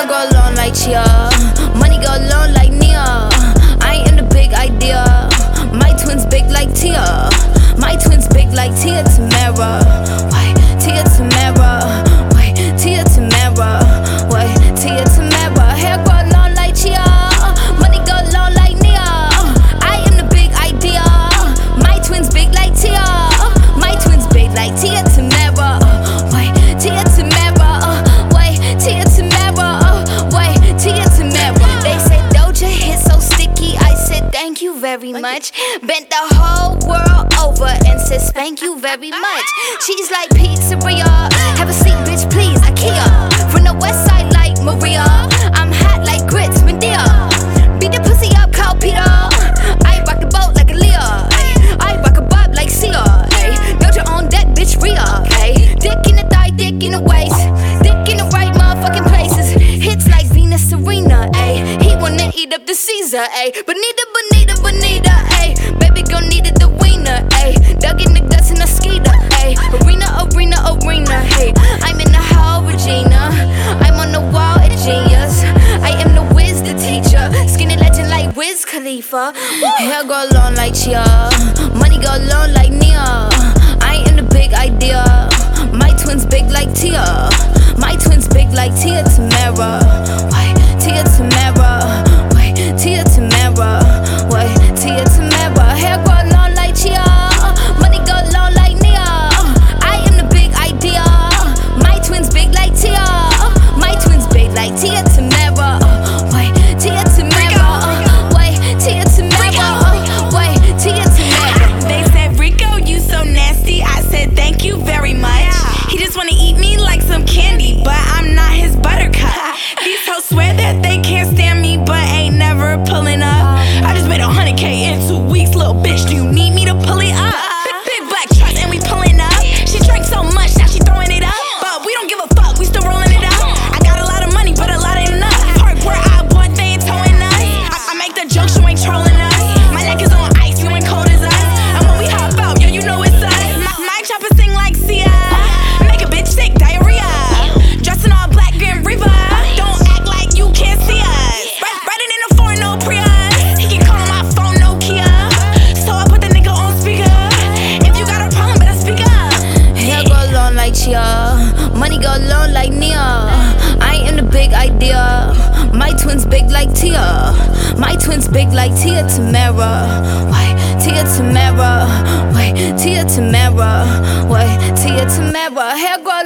Hair go long like Chia, money go long like Nia. I am the big idea. My twins big like Tia. My twins big like Tia Tamara. Why Tia Tamara? Why Tia Tamara? Why Tia Tamara? Hair go long like Chia, money go long like Nia. I am the big idea. My twins big like Tia. My twins big like Tia Tamara. Why Tia Tamara? Why Tia Tamara? Why Tia Tamara? They said Doja hit so sticky. I said thank you very much. Bent the whole world over and said spank you very much. She's like pizzeria. Have a seat, bitch, please. IKEA. From the west side like Maria. I'm hot like grits, Medea. Beat the pussy up, Carl Peter. I rock the boat like a Leah. I rock a bob like Sia. Doja on deck, bitch, Rhea. Dick in the thigh, dick in the waist. Dick in the right motherfucking places. Hits like Venus Serena. He wanna eat up the Caesar. Bonita, bonita, bonita. Baby girl needed the wiener. Dug in the guts in a skeeter. Arena, arena, arena. I'm in the hall, Regina. I'm on the wall at Genius. I am the whiz, the teacher. Skinny legend like Wiz Khalifa. Hair go long like Chia, money go long like Nia. I am the big idea. My twins big like Tia. My twins big like Tia Tamara. Why Tia Tamara? Why Tia Tamara? Why Tia Tamara? Hair go long like Chia, money go long like Nia. I am the big idea. My twins big like Tia. My twins big like Tia Tamara. Why Tia Tamara? Why Tia Tamara? Why Tia Tamara? They said, Rico, you so nasty. I said, thank you very much. He just wanna eat me like some candy, but I'm not his buttercup. These hoes swear that they can't stand me, but ain't never pulling up. I just made 100K in 2 weeks, little bitch. Do you need me to pull it up? Big black trucks and we pulling up. She drank so much, now she throwing it up. But we don't give a fuck, we still rolling it up. I got a lot of money, but a lot ain't enough. Park where I bought, they ain't towing us. I make the jokes, you ain't trolling us. My neck is on ice, you ain't cold as us. And when we hop out, yo, you know it's us. My chopper sing like Sia. Make a bitch sick, diarrhea. Dressing all black, Grim Reaper. Don't act like you can't see us. Riding in a foreign, no Prius. He can call my phone, Nokia. So I put the nigga on speaker. If you got a problem, better speak up. Hair go long like Chia, money go long like Nia. I am the big idea. My twins big like Tia. My twins big like Tia Tamara. Why Tia Tamara? Why Tia Tamara? Why Tia Tamara? Hair go